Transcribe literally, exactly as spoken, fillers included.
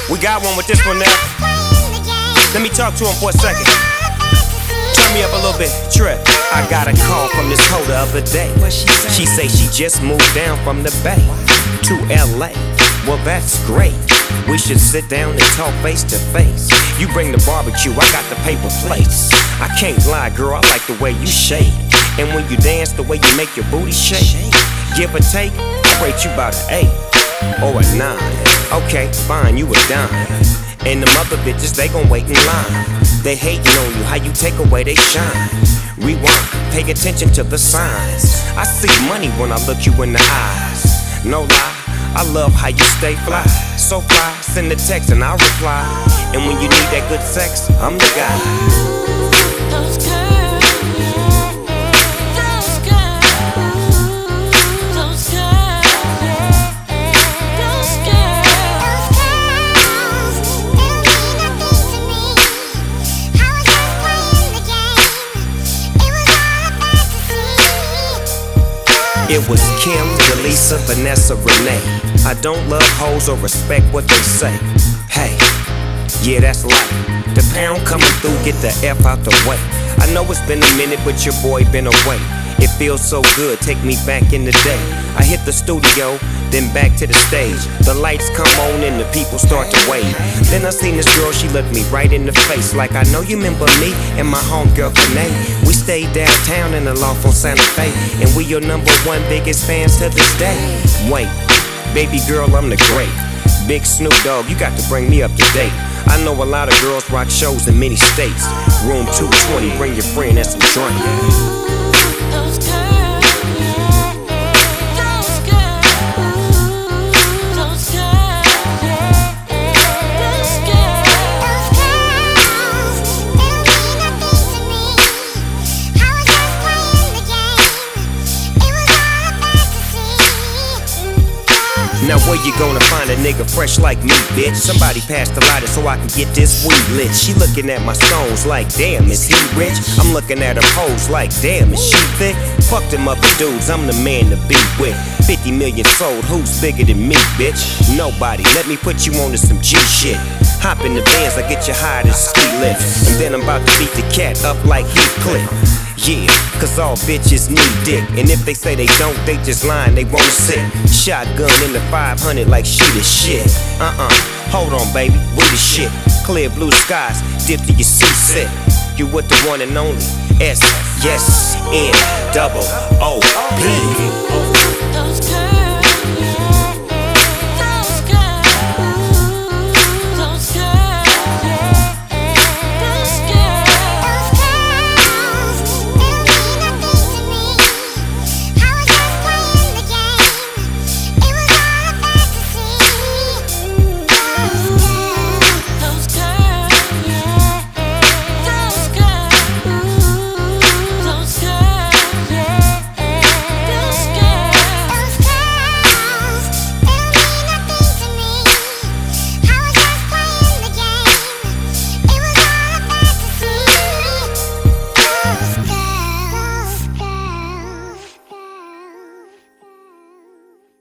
We got one with this one now. Let me talk to him for a second. Turn me up a little bit, Trip. I got a call from this hoe the other day. She say she just moved down from the Bay to L A. Well, that's great. We should sit down and talk face to face. You bring the barbecue, I got the paper plates. I can't lie, girl, I like the way you shake. And when you dance, the way you make your booty shake. Give or take, I rate you about an eight or a nine. Okay, fine, you a dime. And them other bitches, they gon' wait in line. They hatin' on you, how you take away they shine. Rewind, pay attention to the signs. I see money when I look you in the eyes. No lie, I love how you stay fly. So fly, send a text and I'll reply. And when you need that good sex, I'm the guy. Those girls, those girls, those girls, those girls. It was Kim, Delisa, Vanessa, Renee. I don't love hoes or respect what they say. Hey, yeah, that's life. The pound coming through, get the F out the way. I know it's been a minute, but your boy been away. It feels so good, take me back in the day. I hit the studio, then back to the stage. The lights come on and the people start to wave. Then I seen this girl, she looked me right in the face. Like, I know you remember me and my homegirl Kane. We stayed downtown in the loft on Santa Fe, and we your number one biggest fans to this day. Wait, baby girl, I'm the great. Big Snoop Dogg, you got to bring me up to date. I know a lot of girls rock shows in many states. Room two twenty, bring your friend and some drink. Those girls, those girls, those girls, those girls. Now where you gonna find a nigga fresh like me, bitch? Somebody pass the lighter so I can get this weed lit. She looking at my stones like, damn, is he rich? I'm looking at her pose like, damn, is she thick? Fuck them other dudes, I'm the man to be with. Fifty million sold, who's bigger than me, bitch? Nobody, let me put you onto some G shit. Hop in the Benz, I get you higher than ski lift. And then I'm about to beat the cat up like Heathcliff. Yeah, cause all bitches need dick. And if they say they don't, they just lying, they won't sit. Shotgun in the five hundred like she the shit. Uh-uh, hold on baby, we the shit. Clear blue skies, dip to your seasick. You with the one and only S, yes, N, double O, P.